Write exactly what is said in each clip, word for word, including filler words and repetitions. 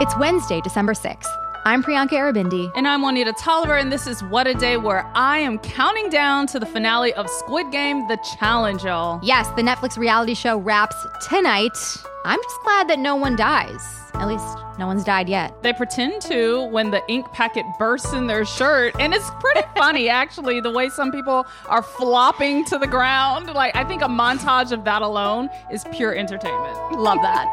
It's Wednesday, December sixth. I'm Priyanka Aribindi. And I'm Juanita Tolliver, and this is What a Day, where I am counting down to the finale of Squid Game, The Challenge, y'all. Yes, the Netflix reality show wraps tonight. I'm just glad that no one dies. At least, no one's died yet. They pretend to when the ink packet bursts in their shirt, and it's pretty funny, actually, the way some people are flopping to the ground. Like, I think a montage of that alone is pure entertainment. Love that.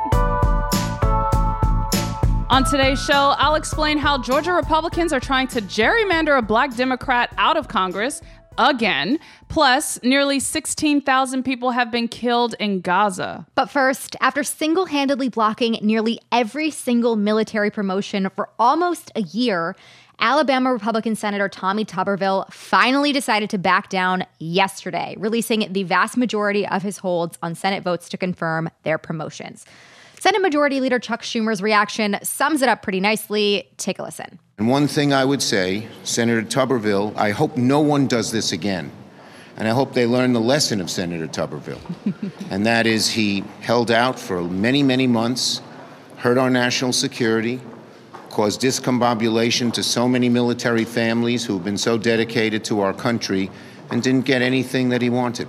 On today's show, I'll explain how Georgia Republicans are trying to gerrymander a black Democrat out of Congress again. Plus, nearly sixteen thousand people have been killed in Gaza. But first, after single-handedly blocking nearly every single military promotion for almost a year, Alabama Republican Senator Tommy Tuberville finally decided to back down yesterday, releasing the vast majority of his holds on Senate votes to confirm their promotions. Senate Majority Leader Chuck Schumer's reaction sums it up pretty nicely. Take a listen. And one thing I would say, Senator Tuberville, I hope no one does this again. And I hope they learn the lesson of Senator Tuberville. And that is he held out for many, many months, hurt our national security, caused discombobulation to so many military families who've been so dedicated to our country and didn't get anything that he wanted.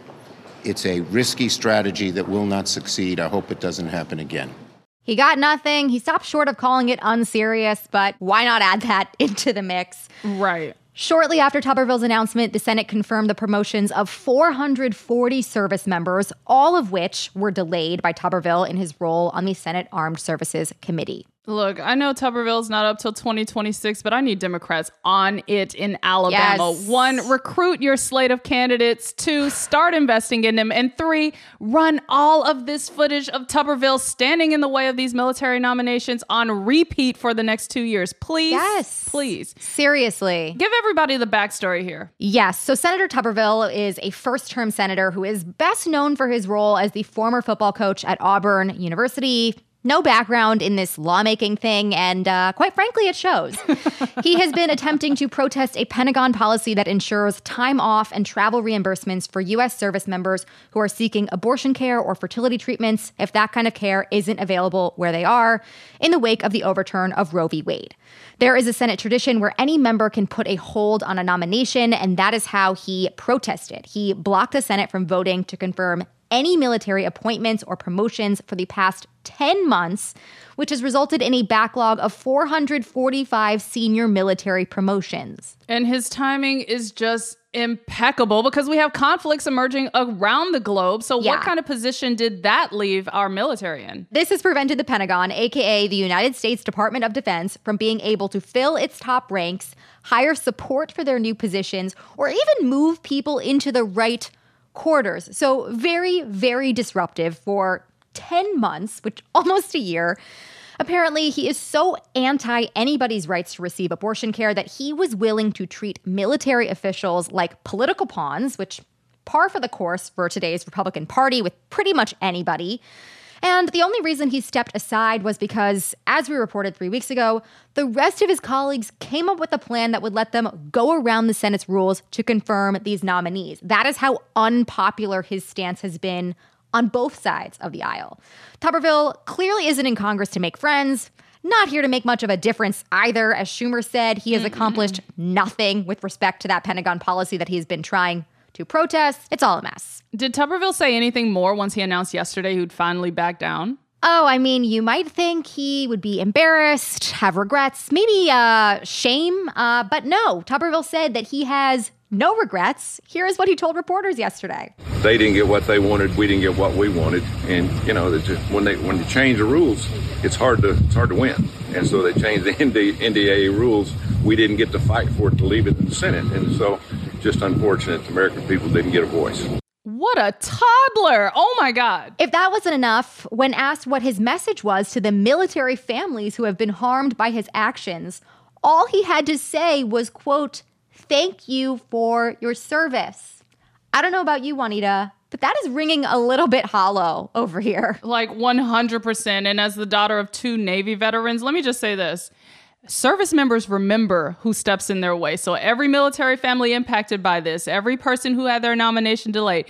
It's a risky strategy that will not succeed. I hope it doesn't happen again. He got nothing. He stopped short of calling it unserious, but why not add that into the mix? Right. Shortly after Tuberville's announcement, the Senate confirmed the promotions of four hundred forty service members, all of which were delayed by Tuberville in his role on the Senate Armed Services Committee. Look, I know Tuberville's not up till twenty twenty-six, but I need Democrats on it in Alabama. Yes. One, recruit your slate of candidates. Two, start investing in them. And three, run all of this footage of Tuberville standing in the way of these military nominations on repeat for the next two years. Please. Yes. Please. Seriously. Give everybody the backstory here. Yes. So Senator Tuberville is a first-term senator who is best known for his role as the former football coach at Auburn University. No background in this lawmaking thing, and uh, quite frankly, it shows. He has been attempting to protest a Pentagon policy that ensures time off and travel reimbursements for U S service members who are seeking abortion care or fertility treatments if that kind of care isn't available where they are, in the wake of the overturn of Roe v. Wade. There is a Senate tradition where any member can put a hold on a nomination, and that is how he protested. He blocked the Senate from voting to confirm any military appointments or promotions for the past ten months, which has resulted in a backlog of four hundred forty-five senior military promotions. And his timing is just impeccable because we have conflicts emerging around the globe. So Yeah. what kind of position did that leave our military in? This has prevented the Pentagon, aka the United States Department of Defense, from being able to fill its top ranks, hire support for their new positions, or even move people into the right quarters. So very, very disruptive for ten months, which almost a year. Apparently, he is so anti anybody's rights to receive abortion care that he was willing to treat military officials like political pawns, which par for the course for today's Republican Party with pretty much anybody. And the only reason he stepped aside was because, as we reported three weeks ago, the rest of his colleagues came up with a plan that would let them go around the Senate's rules to confirm these nominees. That is how unpopular his stance has been on both sides of the aisle. Tuberville clearly isn't in Congress to make friends, not here to make much of a difference either. As Schumer said, he has accomplished nothing with respect to that Pentagon policy that he's been trying to protest. It's all a mess. Did Tuberville say anything more once he announced yesterday he'd finally back down? Oh, I mean, you might think he would be embarrassed, have regrets, maybe uh, shame. Uh, but no, Tuberville said that he has no regrets. Here is what he told reporters yesterday. They didn't get what they wanted. We didn't get what we wanted. And, you know, just, when they when you change the rules, it's hard to it's hard to win. And so they changed the N D A A rules. We didn't get to fight for it to leave it in the Senate. And so just unfortunate the American people didn't get a voice. What a toddler. Oh, my God. If that wasn't enough, when asked what his message was to the military families who have been harmed by his actions, all he had to say was, quote, "Thank you for your service." I don't know about you, Juanita, but that is ringing a little bit hollow over here. Like one hundred percent. And as the daughter of two Navy veterans, let me just say this. Service members remember who steps in their way. So every military family impacted by this, every person who had their nomination delayed,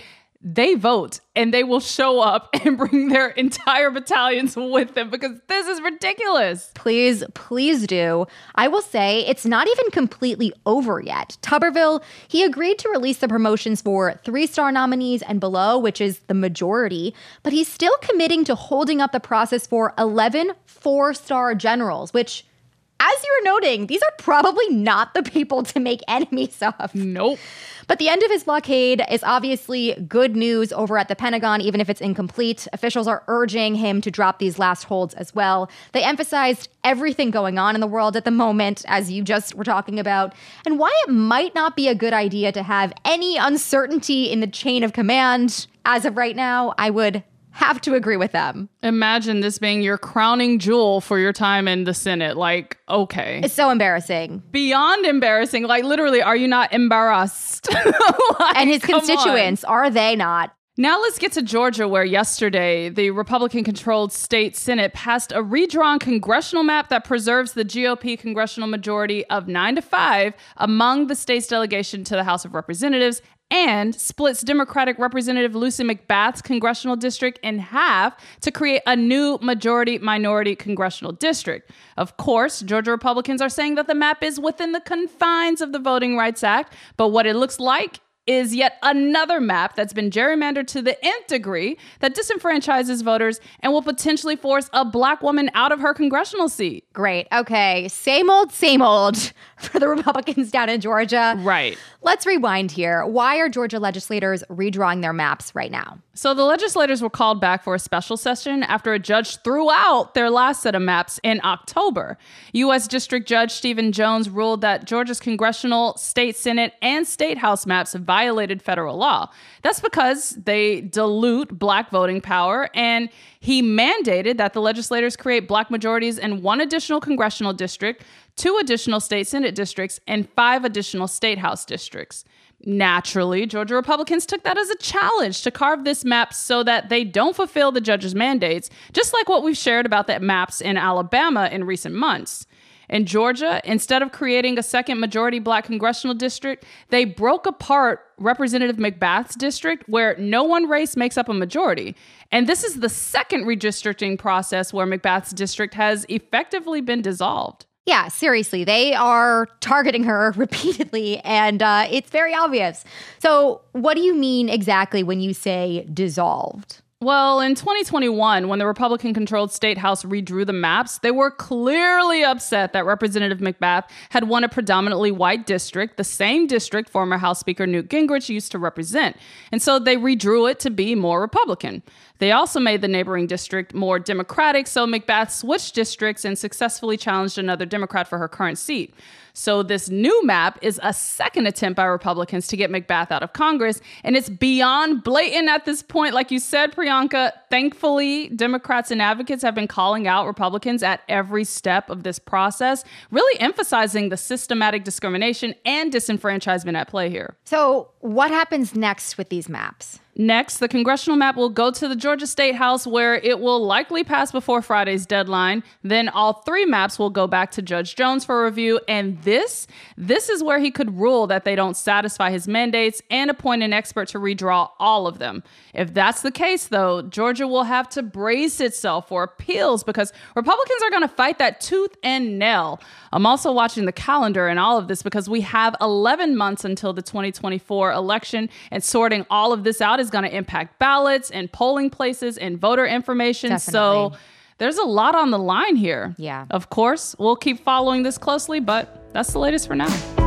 they vote and they will show up and bring their entire battalions with them because this is ridiculous. Please, please do. I will say it's not even completely over yet. Tuberville, he agreed to release the promotions for three-star nominees and below, which is the majority, but he's still committing to holding up the process for eleven four-star generals, which, as you're noting, these are probably not the people to make enemies of. Nope. But the end of his blockade is obviously good news over at the Pentagon, even if it's incomplete. Officials are urging him to drop these last holds as well. They emphasized everything going on in the world at the moment, as you just were talking about, and why it might not be a good idea to have any uncertainty in the chain of command. As of right now, I would have to agree with them. Imagine this being your crowning jewel for your time in the Senate. Like, okay. It's so embarrassing. Beyond embarrassing. Like, literally, are you not embarrassed? Like, and his come constituents, on. Are they not? Now let's get to Georgia, where yesterday the Republican-controlled state Senate passed a redrawn congressional map that preserves the G O P congressional majority of nine to five among the state's delegation to the House of Representatives and splits Democratic Representative Lucy McBath's congressional district in half to create a new majority-minority congressional district. Of course, Georgia Republicans are saying that the map is within the confines of the Voting Rights Act, but what it looks like is yet another map that's been gerrymandered to the nth degree that disenfranchises voters and will potentially force a black woman out of her congressional seat. Great. Okay. Same old, same old for the Republicans down in Georgia. Right. Let's rewind here. Why are Georgia legislators redrawing their maps right now? So the legislators were called back for a special session after a judge threw out their last set of maps in October. U S District Judge Stephen Jones ruled that Georgia's congressional, state Senate, and state House maps violated federal law. That's because they dilute black voting power, and he mandated that the legislators create black majorities in one additional congressional district, two additional state Senate districts, and five additional state House districts. Naturally, Georgia Republicans took that as a challenge to carve this map so that they don't fulfill the judge's mandates, just like what we've shared about the maps in Alabama in recent months. In Georgia, instead of creating a second majority black congressional district, they broke apart Representative McBath's district, where no one race makes up a majority. And this is the second redistricting process where McBath's district has effectively been dissolved. Yeah, seriously, they are targeting her repeatedly, and uh, it's very obvious. So what do you mean exactly when you say dissolved? Well, in twenty twenty-one, when the Republican-controlled state House redrew the maps, they were clearly upset that Representative McBath had won a predominantly white district, the same district former House Speaker Newt Gingrich used to represent. And so they redrew it to be more Republican. They also made the neighboring district more Democratic, so McBath switched districts and successfully challenged another Democrat for her current seat. So this new map is a second attempt by Republicans to get McBath out of Congress, and it's beyond blatant at this point. Like you said, Priyanka, thankfully, Democrats and advocates have been calling out Republicans at every step of this process, really emphasizing the systematic discrimination and disenfranchisement at play here. So what happens next with these maps? Next, the congressional map will go to the Georgia State House, where it will likely pass before Friday's deadline. Then all three maps will go back to Judge Jones for review. And this, this is where he could rule that they don't satisfy his mandates and appoint an expert to redraw all of them. If that's the case, though, Georgia will have to brace itself for appeals because Republicans are going to fight that tooth and nail. I'm also watching the calendar in all of this because we have eleven months until the twenty twenty-four election, and sorting all of this out is going to impact ballots and polling places and voter information. Definitely. So there's a lot on the line here. Yeah. Of course, we'll keep following this closely, but that's the latest for now.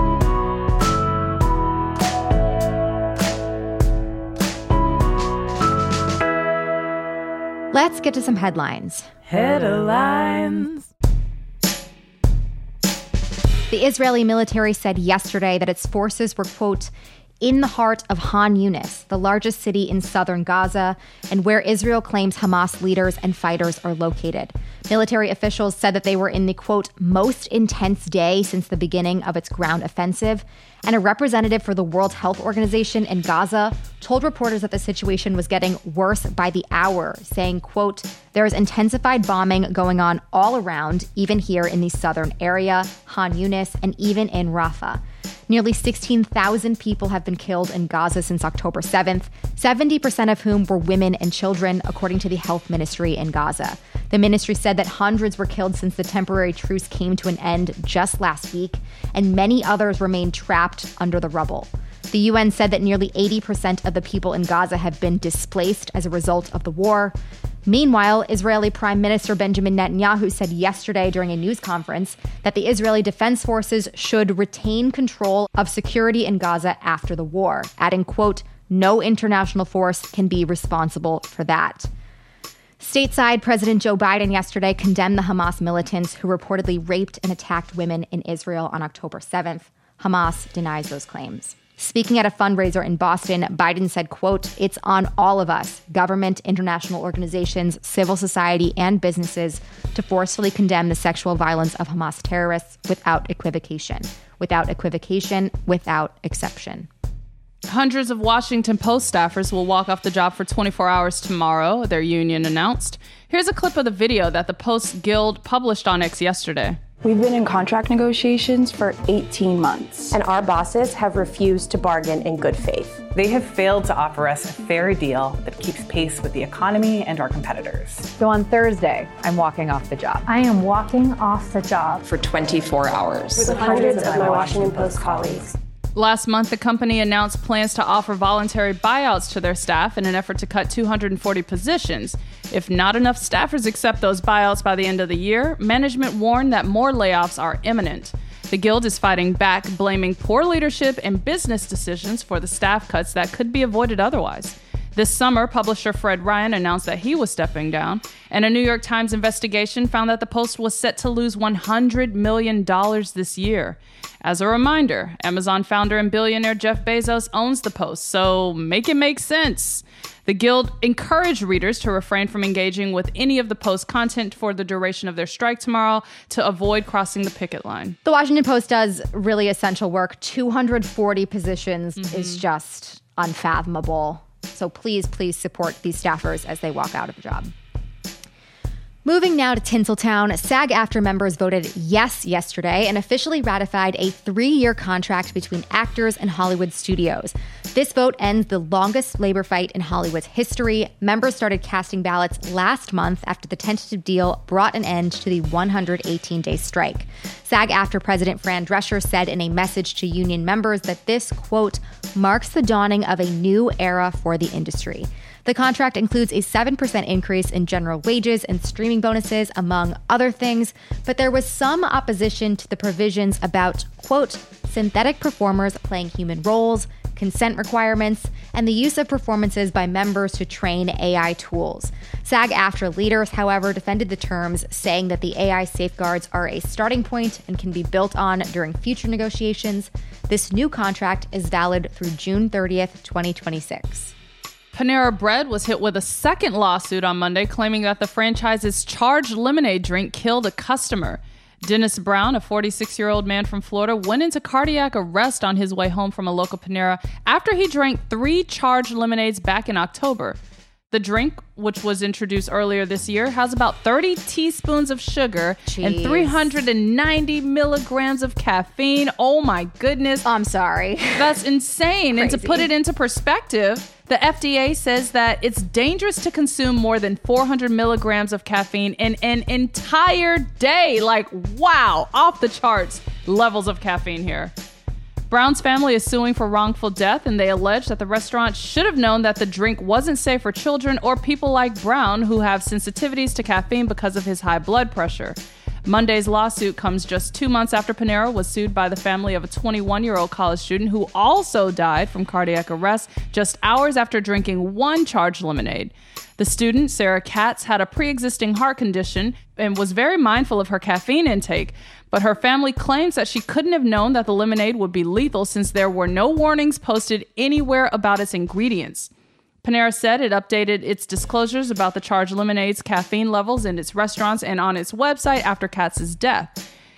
Let's get to some headlines. Headlines. The Israeli military said yesterday that its forces were, quote, in the heart of Han Yunis, the largest city in southern Gaza, and where Israel claims Hamas leaders and fighters are located. Military officials said that they were in the, quote, most intense day since the beginning of its ground offensive. And a representative for the World Health Organization in Gaza told reporters that the situation was getting worse by the hour, saying, quote, there is intensified bombing going on all around, even here in the southern area, Han Yunis, and even in Rafah. Nearly sixteen thousand people have been killed in Gaza since October seventh, seventy percent of whom were women and children, according to the health ministry in Gaza. The ministry said that hundreds were killed since the temporary truce came to an end just last week, and many others remain trapped under the rubble. The U N said that nearly eighty percent of the people in Gaza have been displaced as a result of the war. Meanwhile, Israeli Prime Minister Benjamin Netanyahu said yesterday during a news conference that the Israeli Defense Forces should retain control of security in Gaza after the war, adding, quote, "No international force can be responsible for that." Stateside, President Joe Biden yesterday condemned the Hamas militants who reportedly raped and attacked women in Israel on October seventh. Hamas denies those claims. Speaking at a fundraiser in Boston, Biden said, quote, "It's on all of us, government, international organizations, civil society, and businesses, to forcefully condemn the sexual violence of Hamas terrorists without equivocation. Without equivocation, without exception." Hundreds of Washington Post staffers will walk off the job for twenty-four hours tomorrow, their union announced. Here's a clip of the video that the Post Guild published on X yesterday. We've been in contract negotiations for eighteen months. And our bosses have refused to bargain in good faith. They have failed to offer us a fair deal that keeps pace with the economy and our competitors. So on Thursday, I'm walking off the job. I am walking off the job. For twenty-four hours. With hundreds of my Washington Post colleagues. Last month, the company announced plans to offer voluntary buyouts to their staff in an effort to cut two hundred forty positions. If not enough staffers accept those buyouts by the end of the year, management warned that more layoffs are imminent. The Guild is fighting back, blaming poor leadership and business decisions for the staff cuts that could be avoided otherwise. This summer, publisher Fred Ryan announced that he was stepping down, and a New York Times investigation found that the Post was set to lose one hundred million dollars this year. As a reminder, Amazon founder and billionaire Jeff Bezos owns the Post, so make it make sense. The Guild encouraged readers to refrain from engaging with any of the Post content for the duration of their strike tomorrow to avoid crossing the picket line. The Washington Post does really essential work. two hundred forty positions mm-hmm. is just unfathomable. So please, please support these staffers as they walk out of the job. Moving now to Tinseltown, SAG-AFTRA members voted yes yesterday and officially ratified a three-year contract between actors and Hollywood studios. This vote ends the longest labor fight in Hollywood's history. Members started casting ballots last month after the tentative deal brought an end to the one hundred eighteen day strike. SAG-AFTRA President Fran Drescher said in a message to union members that this, quote, marks the dawning of a new era for the industry. The contract includes a seven percent increase in general wages and streaming bonuses, among other things, but there was some opposition to the provisions about, quote, synthetic performers playing human roles, consent requirements, and the use of performances by members to train A I tools. SAG-AFTRA leaders, however, defended the terms, saying that the A I safeguards are a starting point and can be built on during future negotiations. This new contract is valid through June thirtieth, twenty twenty-six. Panera Bread was hit with a second lawsuit on Monday, claiming that the franchise's charged lemonade drink killed a customer. Dennis Brown, a forty-six-year-old man from Florida, went into cardiac arrest on his way home from a local Panera after he drank three charged lemonades back in October. The drink, which was introduced earlier this year, has about thirty teaspoons of sugar Jeez. and three hundred ninety milligrams of caffeine. Oh my goodness. I'm sorry. That's insane. Crazy. And to put it into perspective, the F D A says that it's dangerous to consume more than four hundred milligrams of caffeine in an entire day. Like, wow, off the charts levels of caffeine here. Brown's family is suing for wrongful death, and they allege that the restaurant should have known that the drink wasn't safe for children or people like Brown who have sensitivities to caffeine because of his high blood pressure. Monday's lawsuit comes just two months after Panera was sued by the family of a twenty-one-year-old college student who also died from cardiac arrest just hours after drinking one charged lemonade. The student, Sarah Katz, had a pre-existing heart condition and was very mindful of her caffeine intake, but her family claims that she couldn't have known that the lemonade would be lethal since there were no warnings posted anywhere about its ingredients. Panera said it updated its disclosures about the charged lemonade's caffeine levels in its restaurants and on its website after Katz's death.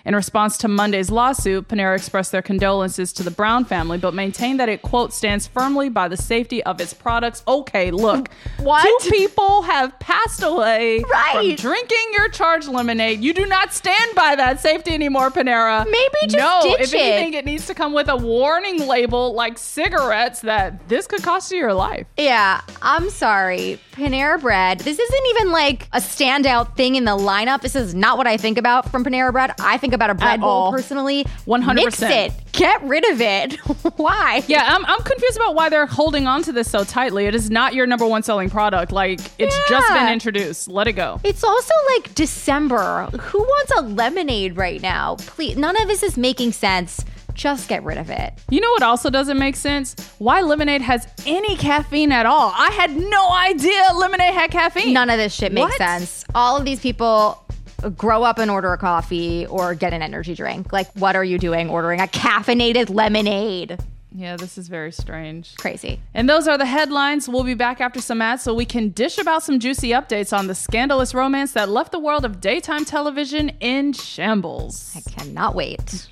In response to Monday's lawsuit, Panera expressed their condolences to the Brown family, but maintained that it, quote, stands firmly by the safety of its products. Okay, look. What? Two people have passed away right. from drinking your charged lemonade. You do not stand by that safety anymore, Panera. Maybe just no, ditch if it. anything, it needs to come with a warning label like cigarettes that this could cost you your life. Yeah, I'm sorry. Panera Bread, this isn't even like a standout thing in the lineup. This is not what I think about from Panera Bread. I think about a bread At bowl all. personally. one hundred percent. Mix it. Get rid of it. Why? Yeah, I'm, I'm confused about why they're holding on to this so tightly. It is not your number one selling product. Like, it's Yeah. just been introduced. Let it go. It's also like December. Who wants a lemonade right now? Please, none of this is making sense. Just get rid of it. You know what also doesn't make sense? Why lemonade has any caffeine at all. I had no idea lemonade had caffeine. None of this shit makes What? sense. All of these people grow up and order a coffee or get an energy drink. Like, what are you doing ordering a caffeinated lemonade? Yeah, this is very strange. Crazy. And those are the headlines. We'll be back after some ads so we can dish about some juicy updates on the scandalous romance that left the world of daytime television in shambles. I cannot wait.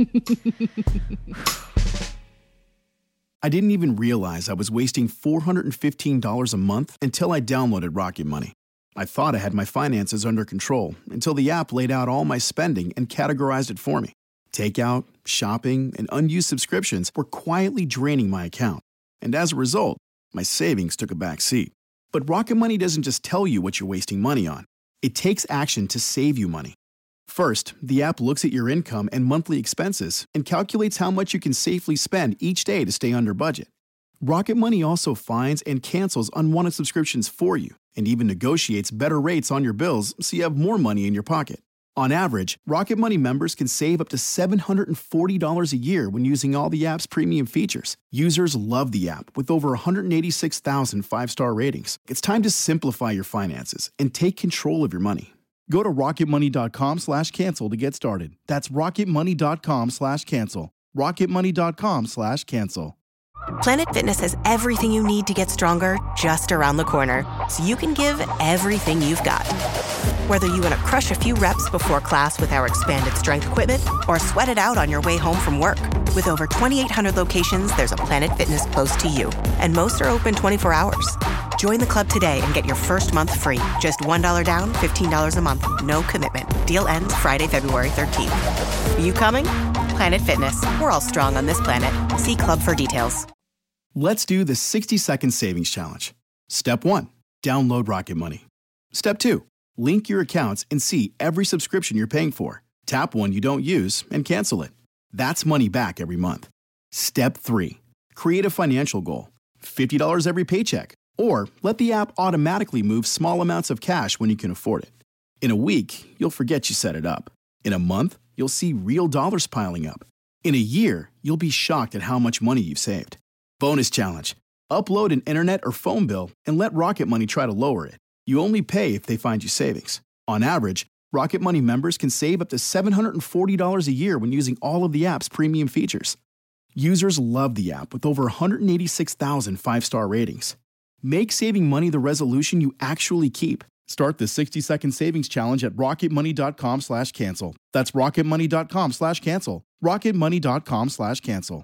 I didn't even realize I was wasting four hundred fifteen dollars a month until I downloaded Rocket Money. I thought I had my finances under control until the app laid out all my spending and categorized it for me. Takeout, shopping, and unused subscriptions were quietly draining my account. And as a result, my savings took a back seat. But Rocket Money doesn't just tell you what you're wasting money on. It takes action to save you money. First, the app looks at your income and monthly expenses and calculates how much you can safely spend each day to stay under budget. Rocket Money also finds and cancels unwanted subscriptions for you and even negotiates better rates on your bills so you have more money in your pocket. On average, Rocket Money members can save up to seven hundred forty dollars a year when using all the app's premium features. Users love the app with over one hundred eighty-six thousand five-star ratings. It's time to simplify your finances and take control of your money. Go to rocketmoney.com slash cancel to get started. That's rocketmoney.com slash cancel. rocketmoney.com slash cancel. Planet Fitness has everything you need to get stronger just around the corner, so you can give everything you've got. Whether you want to crush a few reps before class with our expanded strength equipment or sweat it out on your way home from work. With over twenty-eight hundred locations, there's a Planet Fitness close to you. And most are open twenty-four hours. Join the club today and get your first month free. Just one dollar down, fifteen dollars a month. No commitment. Deal ends Friday, February thirteenth. You coming? Planet Fitness. We're all strong on this planet. See club for details. Let's do the sixty second savings challenge. Step one, download Rocket Money. Step two, link your accounts and see every subscription you're paying for. Tap one you don't use and cancel it. That's money back every month. Step three, create a financial goal. fifty dollars every paycheck. Or let the app automatically move small amounts of cash when you can afford it. In a week, you'll forget you set it up. In a month, you'll see real dollars piling up. In a year, you'll be shocked at how much money you've saved. Bonus challenge. Upload an internet or phone bill and let Rocket Money try to lower it. You only pay if they find you savings. On average, Rocket Money members can save up to seven hundred forty dollars a year when using all of the app's premium features. Users love the app with over one hundred eighty-six thousand five-star ratings. Make saving money the resolution you actually keep. Start the sixty second savings challenge at rocketmoney.com slash cancel. That's rocketmoney.com slash cancel. rocketmoney.com slash cancel.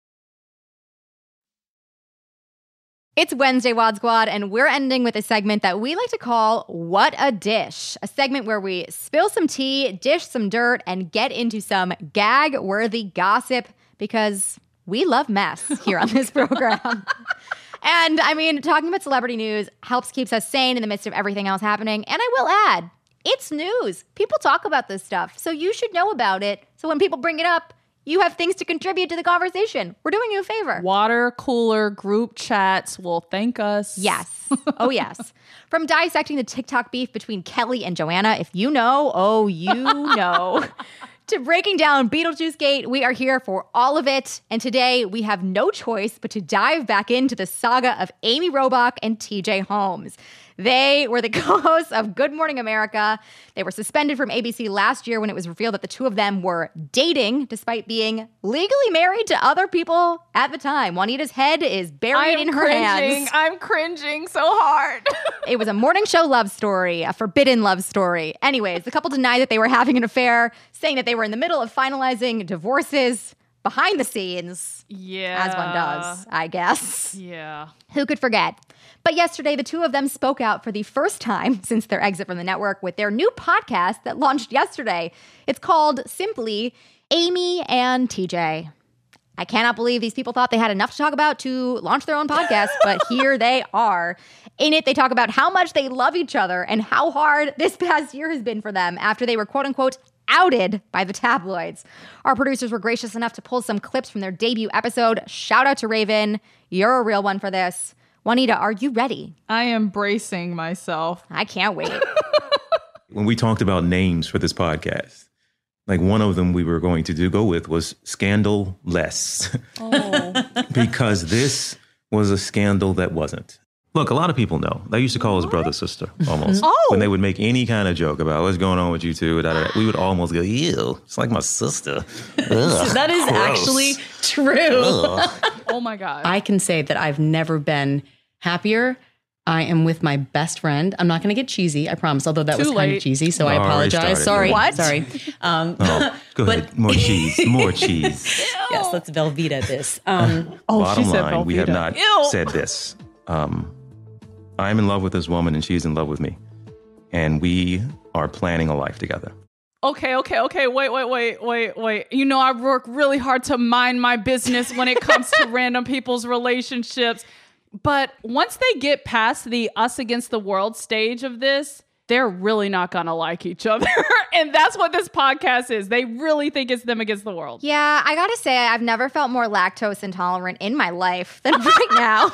It's Wednesday, Wad Squad, and we're ending with a segment that we like to call What a Dish, a segment where we spill some tea, dish some dirt, and get into some gag-worthy gossip because we love mess here on this program. And, I mean, talking about celebrity news helps keeps us sane in the midst of everything else happening. And I will add, it's news. People talk about this stuff, so you should know about it. So when people bring it up, you have things to contribute to the conversation. We're doing you a favor. Water cooler group chats will thank us. Yes. Oh, yes. From dissecting the TikTok beef between Kelly and Joanna, if you know, oh, you know, to breaking down Beetlejuice Gate, we are here for all of it. And today we have no choice but to dive back into the saga of Amy Robach and T J Holmes. They were the co-hosts of Good Morning America. They were suspended from A B C last year when it was revealed that the two of them were dating, despite being legally married to other people at the time. Juanita's head is buried in her cringing. hands. I'm cringing so hard. It was a morning show love story, a forbidden love story. Anyways, the couple denied that they were having an affair, saying that they were in the middle of finalizing divorces behind the scenes. Yeah. As one does, I guess. Yeah. Who could forget? But yesterday, the two of them spoke out for the first time since their exit from the network with their new podcast that launched yesterday. It's called simply Amy and T J. I cannot believe these people thought they had enough to talk about to launch their own podcast, but here they are. In it, they talk about how much they love each other and how hard this past year has been for them after they were quote-unquote outed by the tabloids. Our producers were gracious enough to pull some clips from their debut episode. Shout out to Raven. You're a real one for this. Juanita, are you ready? I am bracing myself. I can't wait. When we talked about names for this podcast, like one of them we were going to do go with was Scandal-less. Oh. Because this was a scandal that wasn't. Look, a lot of people know. They used to call us brother, sister, almost. Oh. When they would make any kind of joke about what's going on with you two, da, da, da, we would almost go, ew, it's like my sister. Ugh, that is gross. actually true. Oh, my God. I can say that I've never been happier. I am with my best friend. I'm not going to get cheesy, I promise, although that Too was kind late. of cheesy, so I Already apologize. started. Sorry. What? Sorry. Um, Oh, go but- ahead. More cheese. More cheese. yes, let's Velveeta this. Um, Oh, Bottom she said line, we have Velveeta. not Ew. said this. Um, I'm in love with this woman and she's in love with me. And we are planning a life together. Okay, okay, okay. Wait, wait, wait, wait, wait. You know, I work really hard to mind my business when it comes to random people's relationships. But once they get past the us against the world stage of this, they're really not going to like each other. And that's what this podcast is. They really think it's them against the world. Yeah, I gotta say, I've never felt more lactose intolerant in my life than right now.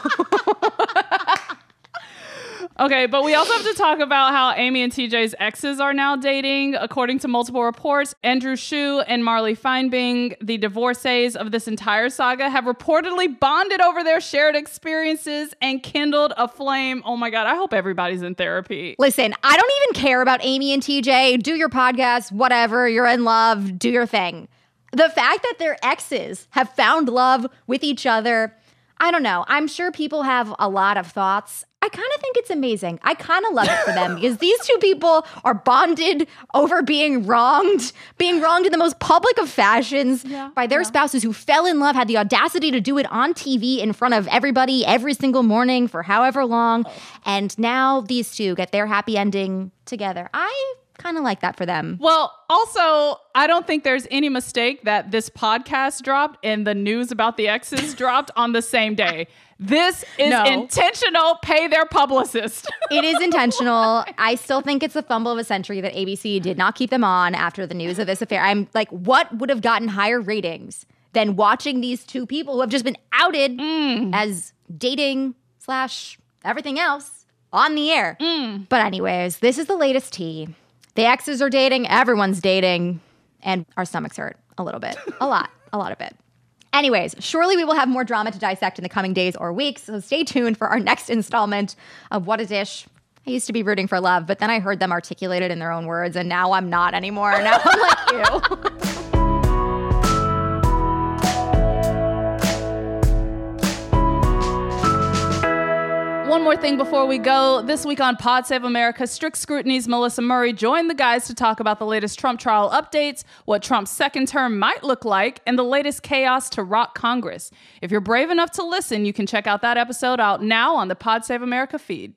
Okay, but we also have to talk about how Amy and T J's exes are now dating. According to multiple reports, Andrew Shue and Marley Feinbing, the divorcees of this entire saga, have reportedly bonded over their shared experiences and kindled a flame. Oh my God, I hope everybody's in therapy. Listen, I don't even care about Amy and T J. Do your podcast, whatever. You're in love. Do your thing. The fact that their exes have found love with each other, I don't know. I'm sure people have a lot of thoughts. I kind of think it's amazing. I kind of love it for them because these two people are bonded over being wronged, being wronged in the most public of fashions Yeah, by their yeah. spouses who fell in love, had the audacity to do it on T V in front of everybody every single morning for however long. And now these two get their happy ending together. I kind of like that for them. Well, also, I don't think there's any mistake that this podcast dropped and the news about the exes dropped on the same day. This is No. intentional. Pay their publicist. It is intentional. I still think it's the fumble of a century that A B C did not keep them on after the news of this affair. I'm like, what would have gotten higher ratings than watching these two people who have just been outed as dating slash everything else on the air? But anyways, this is the latest tea. The exes are dating, everyone's dating, and our stomachs hurt a little bit. A lot. A lot of it. Anyways, surely we will have more drama to dissect in the coming days or weeks, so stay tuned for our next installment of What a Dish. I used to be rooting for love, but then I heard them articulate it in their own words, and now I'm not anymore. Now I'm like, ew. One more thing before we go. This week on Pod Save America, Strict Scrutiny's Melissa Murray joined the guys to talk about the latest Trump trial updates, what Trump's second term might look like, and the latest chaos to rock Congress. If you're brave enough to listen, you can check out that episode out now on the Pod Save America feed.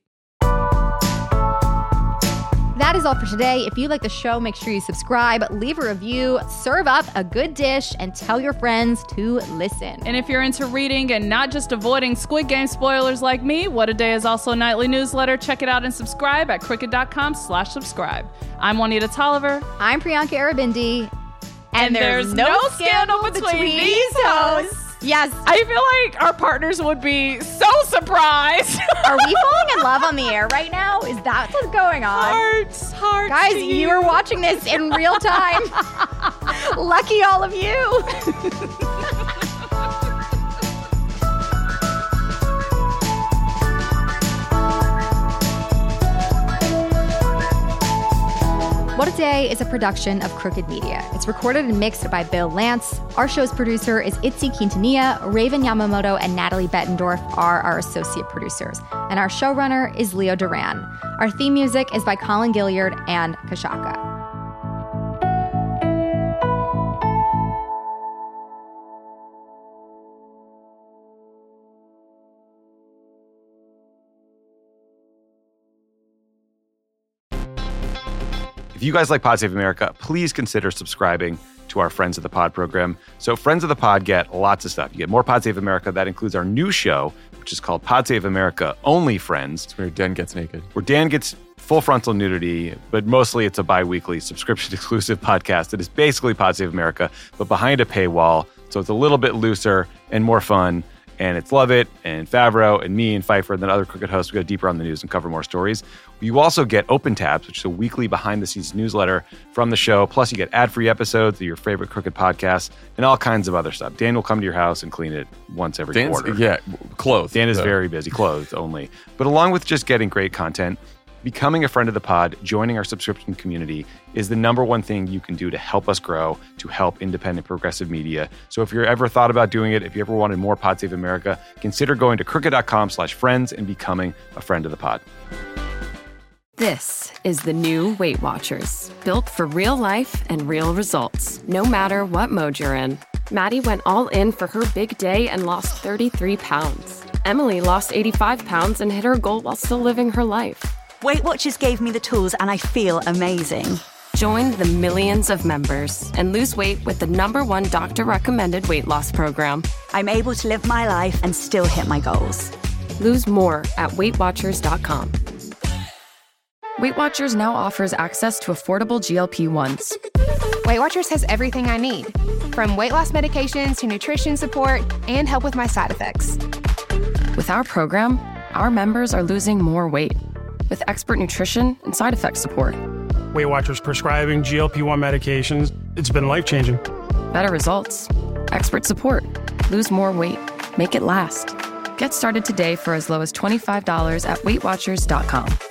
That is all for today. If you like the show, make sure you subscribe, leave a review, serve up a good dish, and tell your friends to listen. And if you're into reading and not just avoiding Squid Game spoilers like me, What a Day is also a nightly newsletter. Check it out and subscribe at cricket.com slash subscribe. I'm Juanita Tolliver. I'm Priyanka Arabindi. And, there's, no scandal between, these hosts. Yes. I feel like our partners would be so surprised. Are we falling in love on the air right now? Is that what's going on? Hearts, hearts. Guys, to you are watching this in real time. Lucky all of you. What a Day is a production of Crooked Media. It's recorded and mixed by Bill Lance. Our show's producer is Itzy Quintanilla. Raven Yamamoto and Natalie Bettendorf are our associate producers. And our showrunner is Leo Duran. Our theme music is by Colin Gilliard and Kashaka. If you guys like Pod Save America, please consider subscribing to our Friends of the Pod program. So Friends of the Pod get lots of stuff. You get more Pod Save America. That includes our new show, which is called Pod Save America Only Friends. It's where Dan gets naked. Where Dan gets full frontal nudity, but mostly it's a bi-weekly subscription-exclusive podcast that is basically Pod Save America, but behind a paywall. So it's a little bit looser and more fun. And it's Lovett and Favreau and me and Pfeiffer and then other Crooked hosts. We go deeper on the news and cover more stories. You also get Open Tabs, which is a weekly behind-the-scenes newsletter from the show. Plus, you get ad-free episodes of your favorite Crooked podcasts and all kinds of other stuff. Dan will come to your house and clean it once every Dan's, quarter. Yeah, clothes. Dan is so. very busy, clothes only. But along with just getting great content, becoming a friend of the pod, joining our subscription community is the number one thing you can do to help us grow, to help independent progressive media. So if you're ever thought about doing it, if you ever wanted more Pod Save America, consider going to crooked.com slash friends and becoming a friend of the pod. This is the new Weight Watchers, built for real life and real results, no matter what mode you're in. Maddie went all in for her big day and lost thirty-three pounds. Emily lost eighty-five pounds and hit her goal while still living her life. Weight Watchers gave me the tools and I feel amazing. Join the millions of members and lose weight with the number one doctor-recommended weight loss program. I'm able to live my life and still hit my goals. Lose more at weight watchers dot com. Weight Watchers now offers access to affordable G L P ones. Weight Watchers has everything I need, from weight loss medications to nutrition support and help with my side effects. With our program, our members are losing more weight, with expert nutrition and side effect support. Weight Watchers prescribing G L P one medications, it's been life-changing. Better results, expert support, lose more weight, make it last. Get started today for as low as twenty-five dollars at weight watchers dot com.